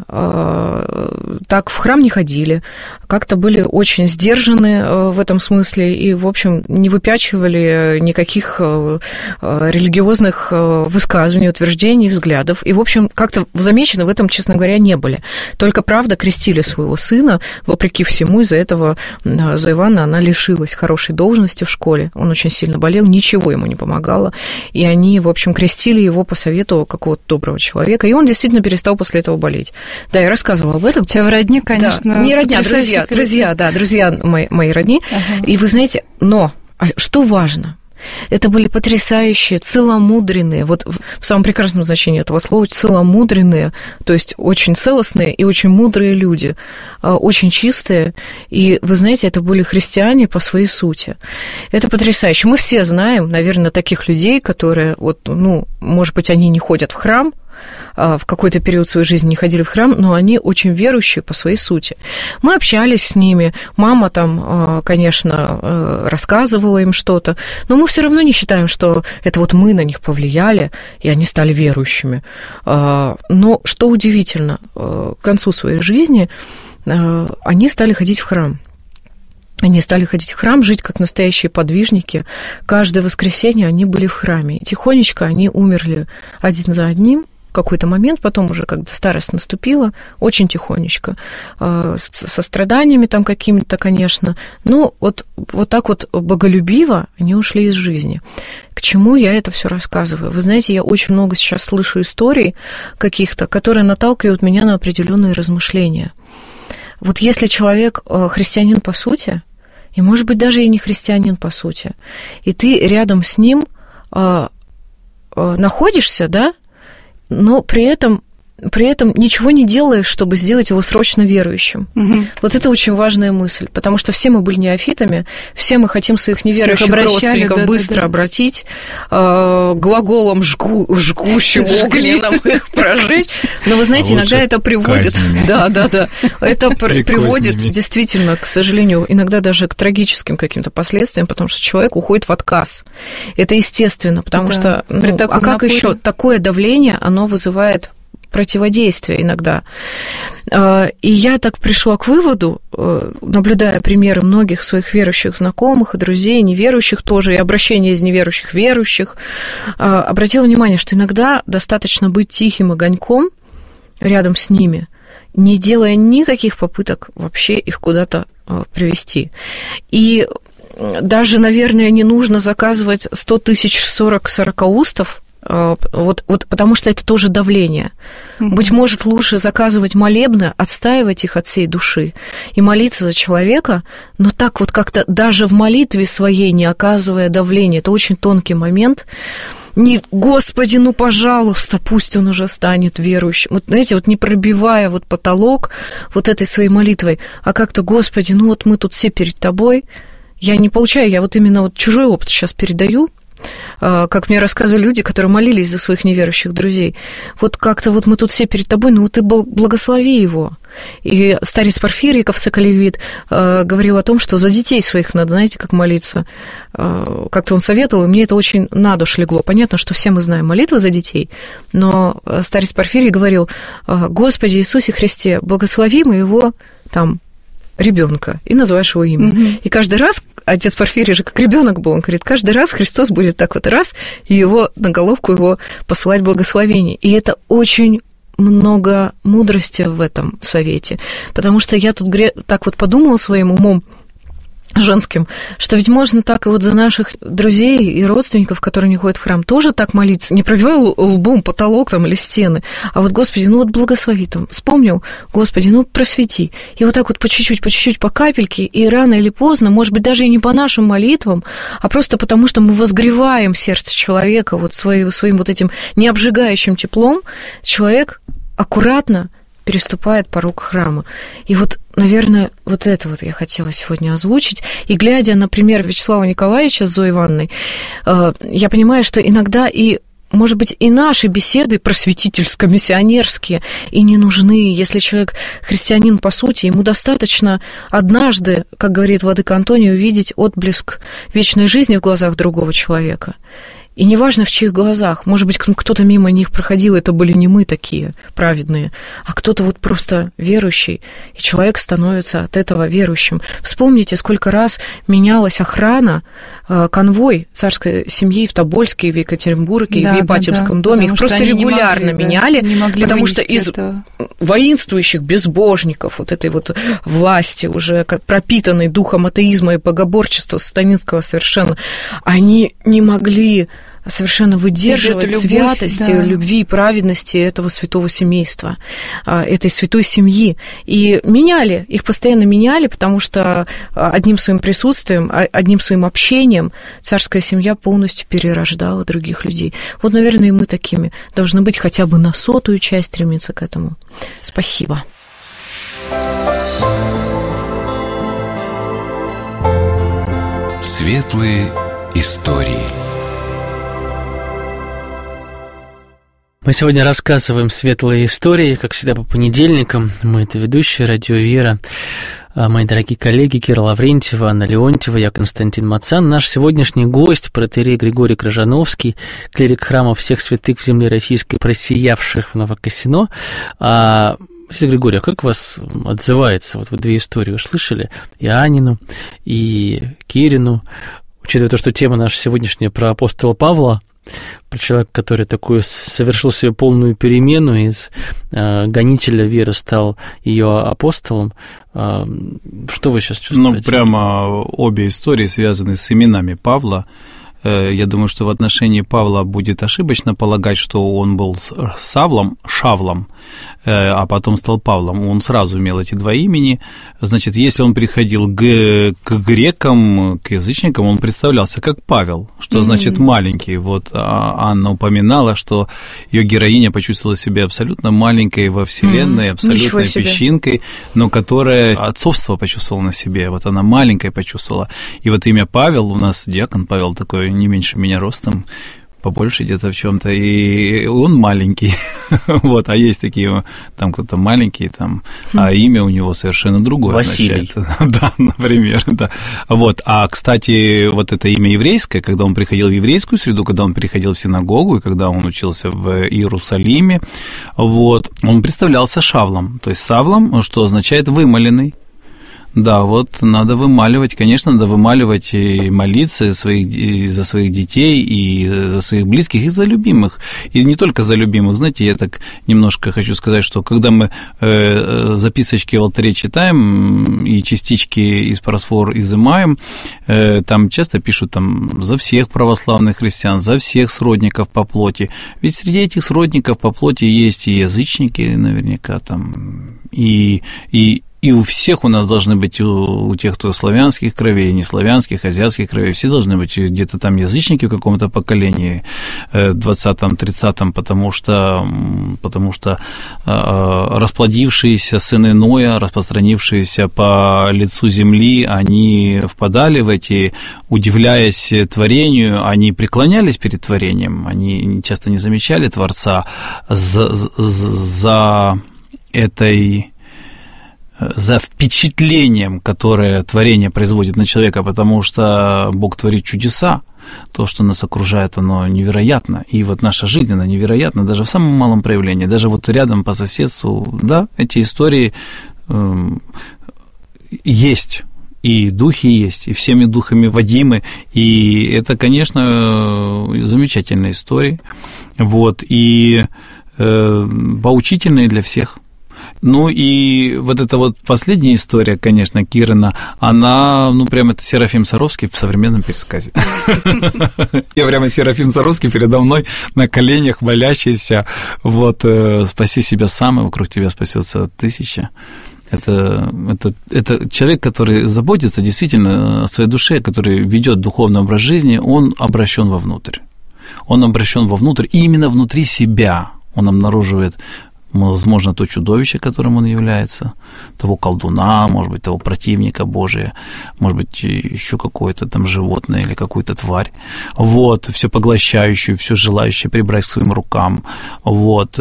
Так в храм не ходили, как-то были очень сдержаны в этом смысле и, в общем, не выпячивали никаких религиозных высказываний, утверждений, взглядов. И, в общем, как-то замечены в этом, честно говоря, не были. Только, правда, крестили своего сына, вопреки всему, из-за этого Заивана, она лишилась хорошей должности в школе. Он очень сильно болел, ничего ему не помогало. И они, в общем, крестили его по совету какого-то доброго человека, и он действительно перестал после этого болеть. Да, я рассказывала об этом. У тебя в родне, конечно... Да, не родня, друзья, друзья, да, друзья мои, мои родни. Ага. И вы знаете, но что важно? Это были потрясающие, целомудренные, вот в самом прекрасном значении этого слова, целомудренные, то есть очень целостные и очень мудрые люди, очень чистые, и, вы знаете, это были христиане по своей сути. Это потрясающе. Мы все знаем, наверное, таких людей, которые, вот, ну, может быть, они не ходят в храм, в какой-то период своей жизни не ходили в храм, но они очень верующие по своей сути. Мы общались с ними, мама там, конечно, рассказывала им что-то, но мы все равно не считаем, что это вот мы на них повлияли, и они стали верующими. Но что удивительно, к концу своей жизни они стали ходить в храм. Они стали ходить в храм, жить как настоящие подвижники. Каждое воскресенье они были в храме. И тихонечко они умерли один за одним. В какой-то момент, потом уже, когда старость наступила, очень тихонечко, со страданиями там какими-то, конечно, но вот, вот так вот боголюбиво они ушли из жизни. К чему я это все рассказываю? Вы знаете, я очень много сейчас слышу историй каких-то, которые наталкивают меня на определенные размышления. вот если человек христианин по сути, и, может быть, даже и не христианин по сути, и ты рядом с ним находишься, да, но при этом при этом ничего не делаешь, чтобы сделать его срочно верующим. Угу. Вот это очень важная мысль, потому что все мы были неофитами, все мы хотим своих неверующих родственников да, быстро да, да. обратить, э, глаголом жгу, жгущим огненным их прожечь. Но вы знаете, а иногда это приводит... Да, да, да. Это приводит действительно, к сожалению, иногда даже к трагическим каким-то последствиям, потому что человек уходит в отказ. Это естественно, потому да. что... Ну, а как напоре... еще? Такое давление, оно вызывает... противодействия иногда. И я так пришла к выводу, наблюдая примеры многих своих верующих знакомых и друзей, неверующих тоже, и обращения из неверующих в верующих, обратила внимание, что иногда достаточно быть тихим огоньком рядом с ними, не делая никаких попыток вообще их куда-то привести. И даже, наверное, не нужно заказывать сто тысяч сорок сорокаустов, Вот, вот, потому что это тоже давление. Mm-hmm. Быть может, лучше заказывать молебны, отстаивать их от всей души и молиться за человека, но так вот как-то даже в молитве своей не оказывая давления. Это очень тонкий момент. Не, Господи, ну, пожалуйста, пусть он уже станет верующим. Вот, знаете, вот не пробивая вот потолок вот этой своей молитвой, а как-то, Господи, ну вот мы тут все перед Тобой. Я не получаю, я вот именно вот чужой опыт сейчас передаю, как мне рассказывали люди, которые молились за своих неверующих друзей. Вот как-то вот мы тут все перед тобой, ну ты благослови его. И старец Порфирий Ковсоколевит говорил о том, что за детей своих надо, знаете, как молиться. Как-то он советовал, и мне это очень на душу легло. Понятно, что все мы знаем молитвы за детей, но старец Порфирий говорил: Господи Иисусе Христе, благослови моего там ребенка, и называешь его имя. Угу. И каждый раз, отец Порфирий же как ребенок был, он говорит, каждый раз Христос будет так вот раз, и его на головку его посылать благословение. И это очень много мудрости в этом совете, потому что я тут так вот подумала своим умом женским, что ведь можно так и вот за наших друзей и родственников, которые не ходят в храм, тоже так молиться, не пробивая лбом потолок там или стены, а вот, Господи, ну вот благослови там, вспомнил, Господи, ну просвети. И вот так вот по чуть-чуть, по чуть-чуть, по капельке, и рано или поздно, может быть, даже и не по нашим молитвам, а просто потому, что мы возгреваем сердце человека вот своим, своим вот этим необжигающим теплом, человек аккуратно переступает порог храма. И вот, наверное, вот это вот я хотела сегодня озвучить. И глядя на пример Вячеслава Николаевича с Зоей Ивановной, я понимаю, что иногда и, может быть, и наши беседы просветительско-миссионерские и не нужны, если человек христианин по сути, ему достаточно однажды, как говорит владыка Антоний, увидеть отблеск вечной жизни в глазах другого человека. И неважно, в чьих глазах. Может быть, кто-то мимо них проходил, это были не мы такие праведные, а кто-то вот просто верующий, и человек становится от этого верующим. Вспомните, сколько раз менялась охрана, конвой царской семьи в Тобольске, в Екатеринбурге, да, в Епатьевском да, да. доме. Их просто регулярно могли, меняли, да, не могли потому что из этого. Воинствующих безбожников, вот этой вот власти, уже пропитанной духом атеизма и богоборчества сатанинского совершенно, они не могли совершенно выдерживать любовь, святости, да. любви и праведности этого святого семейства, этой святой семьи. И меняли, их постоянно меняли, потому что одним своим присутствием, одним своим общением царская семья полностью перерождала других людей. Вот, наверное, и мы такими должны быть, хотя бы на сотую часть стремиться к этому. Спасибо. Светлые истории. Мы сегодня рассказываем светлые истории, как всегда, по понедельникам. Мы это ведущие «Радио Вера». Мои дорогие коллеги Кира Лаврентьева, Анна Леонтьева, я Константин Мацан. Наш сегодняшний гость, протоиерей Григорий Крыжановский, клирик храма всех святых в земле российской, просиявших в Новокосино. А, Григорий, а как вас отзывается? Вот вы две истории услышали, и Анину, и Кирину. Учитывая то, что тема наша сегодняшняя про апостола Павла, про человека, который такой совершил себе полную перемену, из э, гонителя веры стал ее апостолом. Э, что вы сейчас чувствуете? Ну, прямо обе истории связаны с именами Павла. я думаю, что в отношении Павла будет ошибочно полагать, что он был Савлом, Шавлом, а потом стал Павлом. Он сразу имел эти два имени. Значит, если он приходил к, к грекам, к язычникам, он представлялся как Павел, что mm-hmm. значит маленький. Вот Анна упоминала, что ее героиня почувствовала себя абсолютно маленькой во Вселенной, mm-hmm. абсолютной песчинкой, но которая отцовство почувствовала на себе. Вот она маленькой почувствовала. И вот имя Павел, у нас диакон Павел такой, не меньше меня ростом, побольше где-то в чем-то, и он маленький, вот, а есть такие, там кто-то маленький, там, а имя у него совершенно другое. Василий. Да, например, да. Вот, а, кстати, вот это имя еврейское, когда он приходил в еврейскую среду, когда он приходил в синагогу, и когда он учился в Иерусалиме, вот, он представлялся Шавлом, то есть Савлом, что означает «вымоленный». Да, вот надо вымаливать, конечно, надо вымаливать и молиться своих, и за своих детей, и за своих близких, и за любимых. И не только за любимых. Знаете, я так немножко хочу сказать, что когда мы э, записочки в алтаре читаем и частички из просфор изымаем, э, там часто пишут там за всех православных христиан, за всех сродников по плоти. Ведь среди этих сродников по плоти есть и язычники наверняка там, и... и И у всех у нас должны быть, у, у тех, кто славянских кровей, не славянских, азиатских кровей, все должны быть где-то там язычники в каком-то поколении, двадцатом-тридцатом, потому что, потому что расплодившиеся сыны Ноя, распространившиеся по лицу земли, они впадали в эти, удивляясь творению, они преклонялись перед творением, они часто не замечали Творца за, за, за этой... за впечатлением, которое творение производит на человека, потому что Бог творит чудеса, то, что нас окружает, оно невероятно, и вот наша жизнь, она невероятна, даже в самом малом проявлении, даже вот рядом по соседству, да, эти истории э, есть, и духи есть, и всеми духами водимы, и это, конечно, замечательные истории, вот, и э, поучительные для всех. Ну и вот эта вот последняя история, конечно, Кирина, она, ну, прям это Серафим Саровский в современном пересказе. Я прямо Серафим Саровский передо мной на коленях молящийся, вот, спаси себя сам, и вокруг тебя спасется тысяча. Это, это, это человек, который заботится действительно о своей душе, который ведет духовный образ жизни, он обращен вовнутрь. Он обращен вовнутрь, и именно внутри себя он обнаруживает, возможно, то чудовище, которым он является, того колдуна, может быть, того противника Божия, может быть, еще какое-то там животное или какую-то тварь, вот, все поглощающую, все желающее прибрать к своим рукам, вот,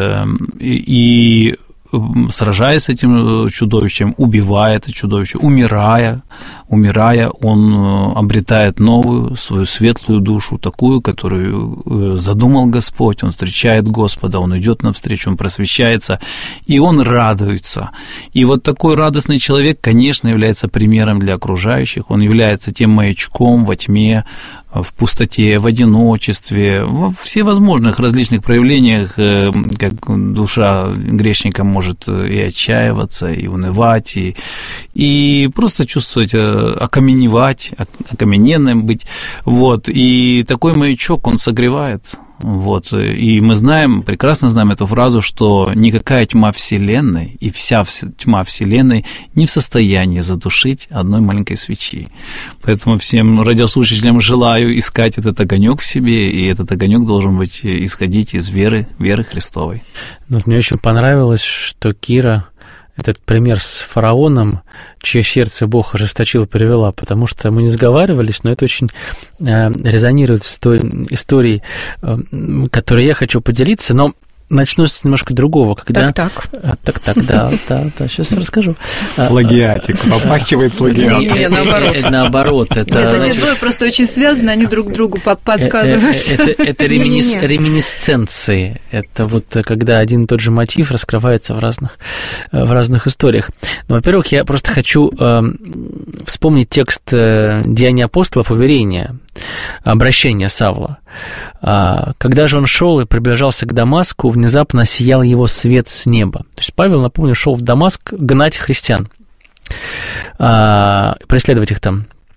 и сражаясь с этим чудовищем, убивая это чудовище, умирая, умирая, он обретает новую, свою светлую душу, такую, которую задумал Господь, он встречает Господа, он идет навстречу, он просвещается, и он радуется. И вот такой радостный человек, конечно, является примером для окружающих, он является тем маячком во тьме, в пустоте, в одиночестве, во всевозможных различных проявлениях, как душа грешника может и отчаиваться, и унывать, и, и просто чувствовать, окаменевать, окамененным быть. Вот. И такой маячок, он согревает. Вот. И мы знаем, прекрасно знаем эту фразу, что никакая тьма Вселенной и вся тьма Вселенной не в состоянии задушить одной маленькой свечи. Поэтому всем радиослушателям желаю искать этот огонек в себе, и этот огонек должен быть исходить из веры, веры Христовой. Вот мне очень понравилось, что Кира этот пример с фараоном, чье сердце Бог ожесточил, привела, потому что мы не сговаривались, но это очень э, резонирует с той историей, э, которой я хочу поделиться, но начну с немножко другого, когда... Так-так. А, так-так, да, да, да, сейчас расскажу. Плагиатик, попахивает плагиатом. Не, наоборот. Наоборот, это... Нет, эти двое просто очень связаны, они друг другу подсказываются. Это реминисценции, это вот когда один и тот же мотив раскрывается в разных, в разных историях. Ну, во-первых, я просто хочу вспомнить текст «Деяний апостолов», уверения, обращение Савла. Когда же он шел и приближался к Дамаску, внезапно сиял его свет с неба. То есть Павел, напомню, шел в Дамаск гнать христиан, преследовать их там.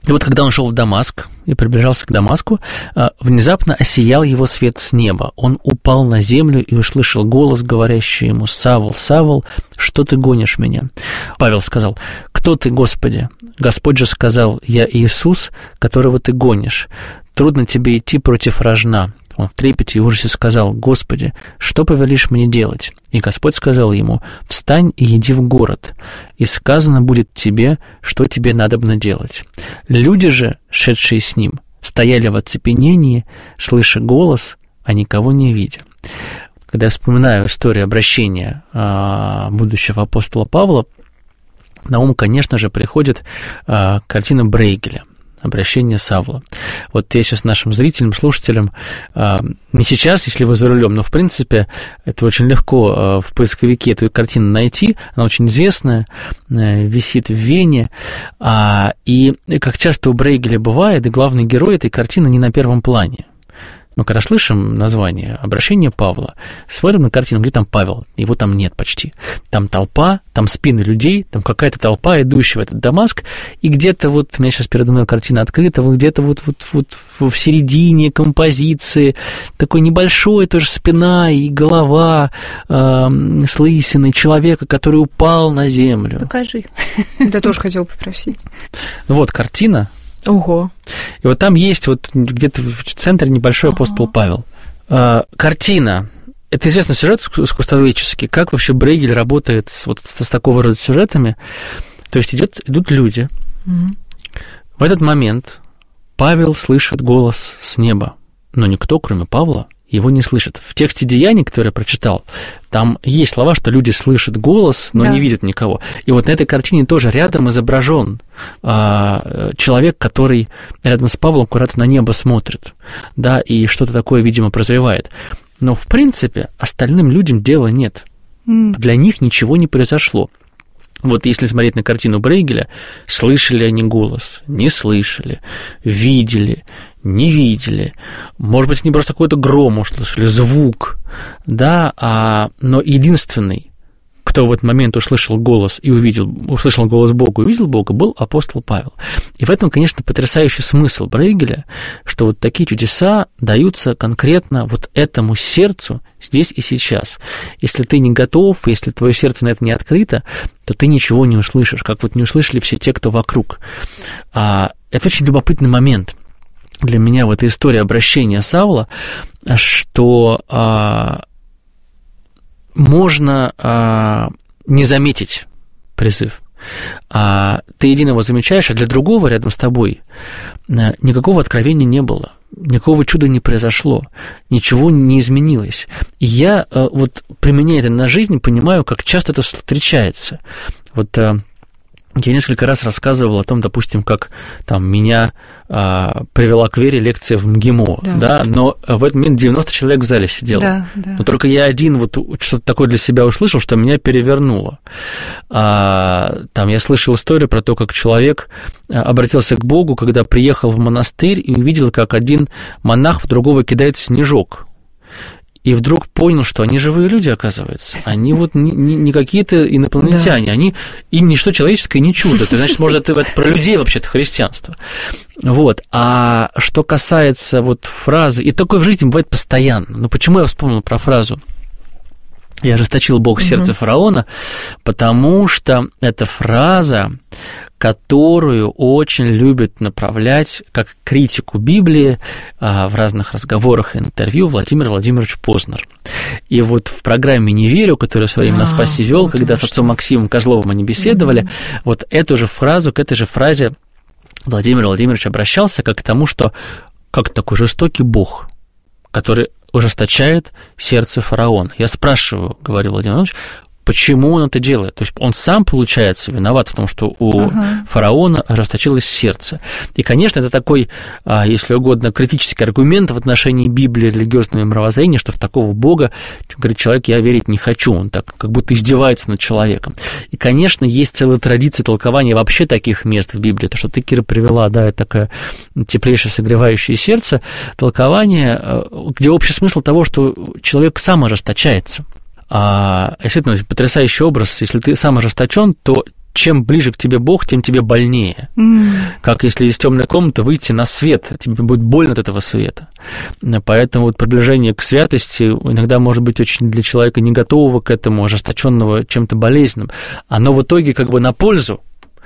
И вот когда он шел в Дамаск и приближался к Дамаску, внезапно осиял его свет с неба. Он упал на землю и услышал голос, говорящий ему: «Савл, Савл, что ты гонишь меня?» Павел сказал: «Кто ты, Господи?» Господь же сказал: «Я Иисус, которого ты гонишь. Трудно тебе идти против рожна». Он в трепете и ужасе сказал: «Господи, что повелишь мне делать?» И Господь сказал ему: «Встань и иди в город, и сказано будет тебе, что тебе надобно делать». Люди же, шедшие с ним, стояли в оцепенении, слыша голос, а никого не видя. Когда я вспоминаю историю обращения будущего апостола Павла, на ум, конечно же, приходит картина Брейгеля «Обращение Савла». Вот я сейчас нашим зрителям, слушателям, не сейчас, если вы за рулем, но, в принципе, это очень легко в поисковике эту картину найти. Она очень известная, висит в Вене. И, как часто у Брейгеля бывает, и главный герой этой картины не на первом плане. Мы когда слышим название «Обращение Павла», смотрим на картину, где там Павел, его там нет почти. Там толпа, там спины людей, там какая-то толпа, идущая в этот Дамаск, и где-то вот, у меня сейчас передо мной картина открыта, вот где-то вот, вот, вот в середине композиции такой небольшой тоже спина и голова э, с лысиной человека, который упал на землю. Покажи. Я тоже хотела попросить. Вот картина. Ого. И вот там есть вот где-то в центре небольшой апостол Павел. А, картина. Это известный сюжет искусствоведческий, как вообще Брейгель работает с, вот, с, с такого рода сюжетами. То есть идет, идут люди. Mm-hmm. В этот момент Павел слышит голос с неба, но никто, кроме Павла, его не слышит. В тексте Деяний, который я прочитал, там есть слова, что люди слышат голос, но да. не видят никого. И вот на этой картине тоже рядом изображен а, человек, который рядом с Павлом аккуратно на небо смотрит, да, и что-то такое, видимо, прозревает. Но, в принципе, остальным людям дела нет. Mm. Для них ничего не произошло. Вот если смотреть на картину Брейгеля, слышали они голос, не слышали, видели, не видели. Может быть, они просто какой-то гром услышали, звук, да, а, но единственный, кто в этот момент услышал голос и увидел, услышал голос Бога и увидел Бога, был апостол Павел. И в этом, конечно, потрясающий смысл Брейгеля, что вот такие чудеса даются конкретно вот этому сердцу здесь и сейчас. Если ты не готов, если твое сердце на это не открыто, то ты ничего не услышишь, как вот не услышали все те, кто вокруг. А, это очень любопытный момент для меня в этой истории обращения Савла, что а, можно а, не заметить призыв. А, ты один его замечаешь, а для другого рядом с тобой а, никакого откровения не было, никакого чуда не произошло, ничего не изменилось. И я, а, вот, применяя это на жизнь, понимаю, как часто это встречается. Вот а, я несколько раз рассказывал о том, допустим, как там меня а, привела к вере лекция в МГИМО, да. да, но в этот момент девяносто человек в зале сидело. Да, да. Но только я один вот что-то такое для себя услышал, что меня перевернуло. А, там я слышал историю про то, как человек обратился к Богу, когда приехал в монастырь и увидел, как один монах в другого кидает снежок. И вдруг понял, что они живые люди, оказывается. Они вот не, не, не какие-то инопланетяне, да. они, им ничто человеческое не чудо. То есть, значит, может, это, это про людей вообще-то христианство. Вот. А что касается вот фразы, и такое в жизни бывает постоянно. Но почему я вспомнил про фразу «Я ожесточил Бог сердце угу. фараона», потому что эта фраза, которую очень любит направлять как критику Библии в разных разговорах и интервью Владимир Владимирович Познер. И вот в программе «Не верю», которую в свое время на Спасе вел, вот когда с отцом Максимом Козловым они беседовали, mm-hmm. вот эту же фразу, к этой же фразе Владимир Владимирович обращался как к тому, что как такой жестокий Бог, который ужесточает сердце фараона. Я спрашиваю, говорю Владимир Владимирович, почему он это делает? То есть он сам, получается, виноват в том, что у ага. фараона ожесточилось сердце. И, конечно, это такой, если угодно, критический аргумент в отношении Библии, религиозного мировоззрения, что в такого Бога, говорит человек, я верить не хочу. Он так как будто издевается над человеком. И, конечно, есть целая традиция толкования вообще таких мест в Библии. То, что ты, Кира, привела, да, это такое теплейшее, согревающее сердце, толкование, где общий смысл того, что человек сам ожесточается. А, действительно, потрясающий образ. Если ты сам ожесточен, то чем ближе к тебе Бог, тем тебе больнее. Mm. Как если из темной комнаты выйти на свет, тебе будет больно от этого света. Поэтому вот приближение к святости иногда может быть очень для человека не готового к этому, ожесточенного чем-то болезненным. Оно в итоге как бы на пользу,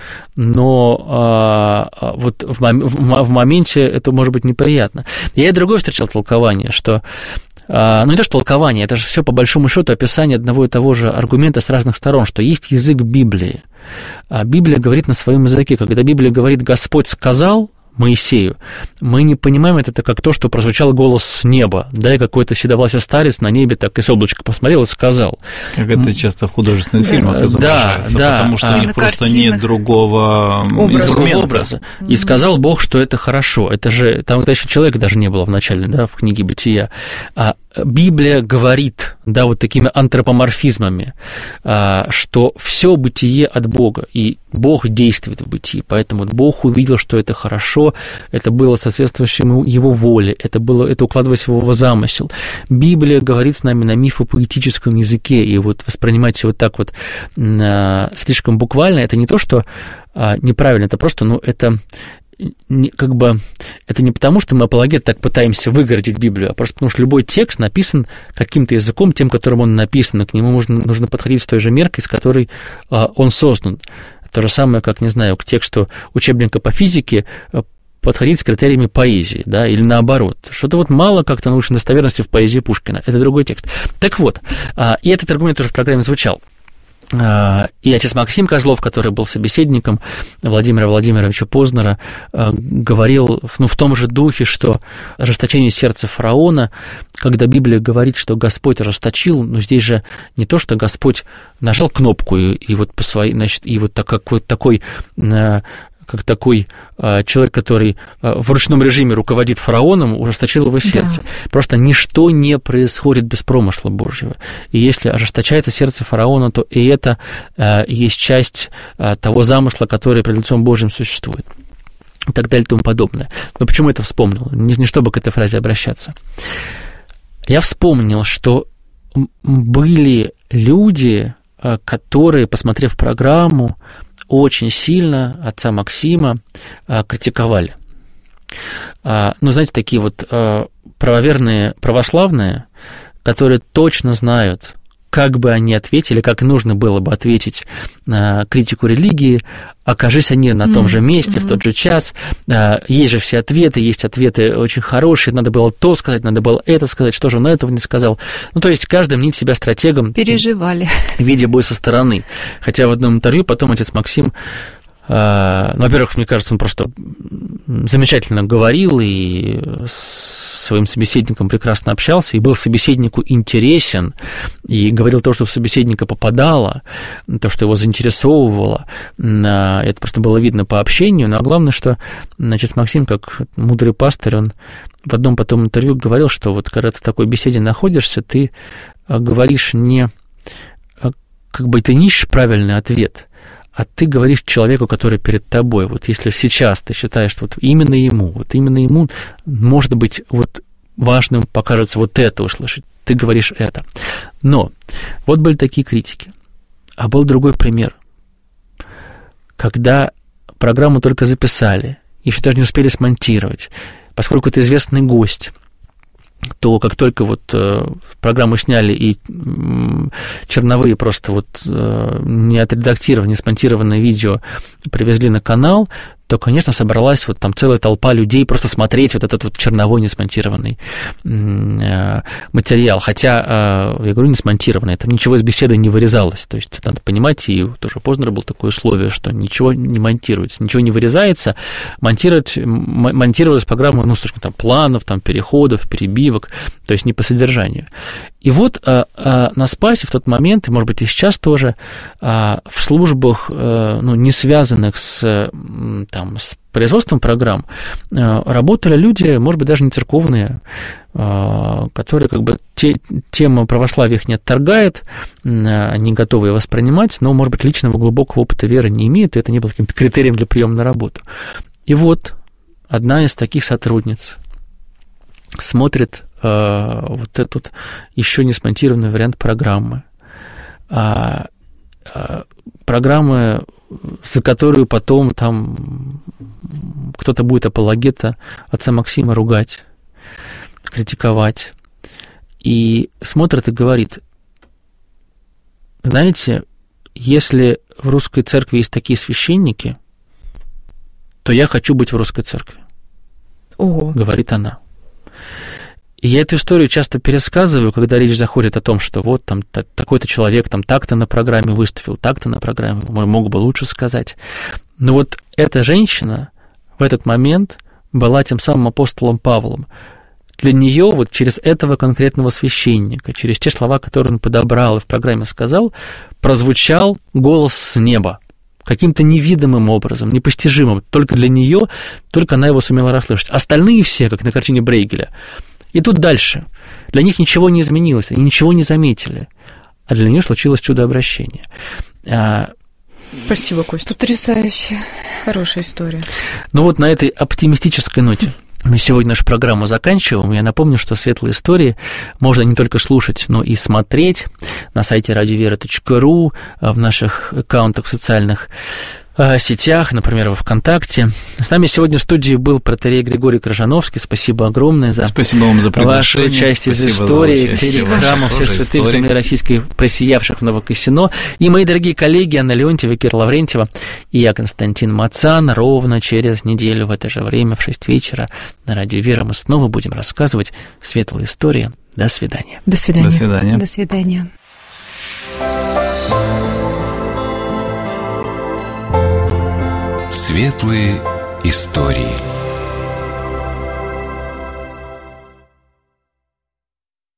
но а, вот в, мом- в моменте это может быть неприятно. Я и другое встречал толкование, что ну, не то, что толкование, это же все по большому счету описание одного и того же аргумента с разных сторон, что есть язык Библии. А Библия говорит на своем языке. Когда Библия говорит «Господь сказал», Моисею, мы не понимаем это как то, что прозвучал голос с неба, да, и какой-то седовласый старец на небе так из облачка посмотрел и сказал. Как это часто в художественных да, фильмах изображается, да, потому что а, у них просто нет другого инструмента. Образа. И сказал Бог, что это хорошо. Это же, там еще человека даже не было в начале, да, в книге Бытия. А Библия говорит, да, вот такими антропоморфизмами, что все бытие от Бога, и Бог действует в бытии, поэтому Бог увидел, что это хорошо, это было соответствующим Его воле, это, было, это укладывалось в Его замысел. Библия говорит с нами на мифопоэтическом языке, и вот воспринимать его так вот слишком буквально, это не то, что неправильно, это просто, ну, это... Не, как бы, это не потому, что мы, апологеты, так пытаемся выгородить Библию, а просто потому, что любой текст написан каким-то языком, тем, которым он написан, и к нему нужно, нужно подходить с той же меркой, с которой а, он создан. То же самое, как, не знаю, к тексту учебника по физике подходить с критериями поэзии, да, или наоборот. Что-то вот мало как-то научной достоверности в поэзии Пушкина. Это другой текст. Так вот, а, и этот аргумент тоже в программе звучал. И отец Максим Козлов, который был собеседником Владимира Владимировича Познера, говорил, ну, в том же духе, что ожесточение сердца фараона, когда Библия говорит, что Господь ожесточил, но здесь же не то, что Господь нажал кнопку и, и вот по своей, значит, и вот так, как вот такой... как такой а, человек, который а, в ручном режиме руководит фараоном, ужесточил его сердце. Да. Просто ничто не происходит без промысла Божьего. И если ожесточается сердце фараона, то и это а, есть часть а, того замысла, который пред лицом Божьим существует. И так далее и тому подобное. Но почему это вспомнил? Не, не чтобы к этой фразе обращаться. Я вспомнил, что были люди, которые, посмотрев программу, очень сильно отца Максима а, критиковали. А, ну, знаете, такие вот а, правоверные православные, которые точно знают, как бы они ответили, как нужно было бы ответить на критику религии, окажись они на том же месте, mm-hmm. в тот же час. Есть же все ответы, есть ответы очень хорошие, надо было то сказать, надо было это сказать, что же он этого не сказал. Ну, то есть каждый мнит себя стратегом. Переживали. Видя бой со стороны. Хотя в одном интервью потом отец Максим, ну, во-первых, мне кажется, он просто замечательно говорил и с своим собеседником прекрасно общался, и был собеседнику интересен, и говорил то, что в собеседника попадало, то, что его заинтересовывало. Это просто было видно по общению. Но главное, что, значит, Максим, как мудрый пастырь, он в одном потом интервью говорил, что вот когда ты в такой беседе находишься, ты говоришь не... как бы ты не ищешь правильный ответ, а ты говоришь человеку, который перед тобой. Вот если сейчас ты считаешь, что вот именно ему, вот именно ему, может быть, вот важным покажется вот это услышать, ты говоришь это. Но вот были такие критики. А был другой пример. Когда программу только записали, еще даже не успели смонтировать, поскольку это известный гость, то как только вот э, программу сняли и э, черновые просто вот э, не отредактированные, не смонтированное видео привезли на канал, то, конечно, собралась вот там целая толпа людей просто смотреть вот этот вот черновой несмонтированный э, материал. Хотя, э, я говорю, не смонтированный, там ничего из беседы не вырезалось. То есть надо понимать, и тоже Познер был такое условие, что ничего не монтируется, ничего не вырезается. Монтировать, монтировалась программа, ну, слушай, там, планов, там, переходов, перебивок, то есть не по содержанию. И вот э, э, на Спасе в тот момент, и, может быть, и сейчас тоже, э, в службах, э, ну, не связанных с, э, там, с производством программ, э, работали люди, может быть, даже не церковные, э, которые как бы те, тема православия их не отторгает, э, они готовы ее воспринимать, но, может быть, личного глубокого опыта веры не имеют, и это не было каким-то критерием для приема на работу. И вот одна из таких сотрудниц смотрит э, вот этот еще не смонтированный вариант программы. А, а, программы за которую потом там кто-то будет апологета отца Максима ругать, критиковать. И смотрит и говорит: знаете, если в русской церкви есть такие священники, то я хочу быть в русской церкви. Ого. Говорит она. И я эту историю часто пересказываю, когда речь заходит о том, что вот там такой-то человек там так-то на программе выступил, так-то на программе, мог бы лучше сказать. Но вот эта женщина в этот момент была тем самым апостолом Павлом. Для нее вот через этого конкретного священника, через те слова, которые он подобрал и в программе сказал, прозвучал голос с неба. Каким-то невидимым образом, непостижимым. Только для нее, только она его сумела расслышать. Остальные все, как на картине Брейгеля, идут дальше. Для них ничего не изменилось, они ничего не заметили. А для нее случилось чудо-обращение. Спасибо, Костя. Потрясающе. Хорошая история. Ну вот на этой оптимистической ноте мы сегодня нашу программу заканчиваем. Я напомню, что «Светлые истории» можно не только слушать, но и смотреть на сайте радиовера точка ру, в наших аккаунтах в социальных сетях, например, во ВКонтакте. С нами сегодня в студии был протоиерей Григорий Крыжановский. Спасибо огромное за, Спасибо вам за вашу часть из истории, клирик храма всех святых земли российской, просиявших в Новокосино. И мои дорогие коллеги Анна Леонтьева, Кира Лаврентьева и я, Константин Мацан. Ровно через неделю в это же время, в шесть вечера на Радио Вера мы снова будем рассказывать светлые истории. До свидания. До свидания. До свидания. До свидания. Светлые истории.